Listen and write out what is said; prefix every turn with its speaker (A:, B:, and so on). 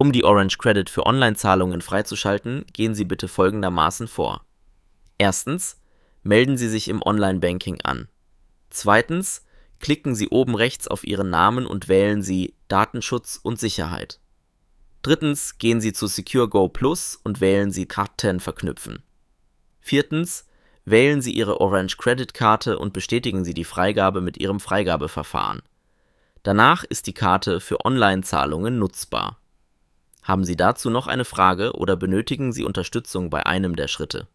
A: Um die Orange Credit für Online-Zahlungen freizuschalten, gehen Sie bitte folgendermaßen vor. Erstens, melden Sie sich im Online-Banking an. Zweitens, klicken Sie oben rechts auf Ihren Namen und wählen Sie Datenschutz und Sicherheit. Drittens, gehen Sie zu SecureGo Plus und wählen Sie Karten verknüpfen. Viertens, wählen Sie Ihre Orange Credit Karte und bestätigen Sie die Freigabe mit Ihrem Freigabeverfahren. Danach ist die Karte für Online-Zahlungen nutzbar. Haben Sie dazu noch eine Frage oder benötigen Sie Unterstützung bei einem der Schritte?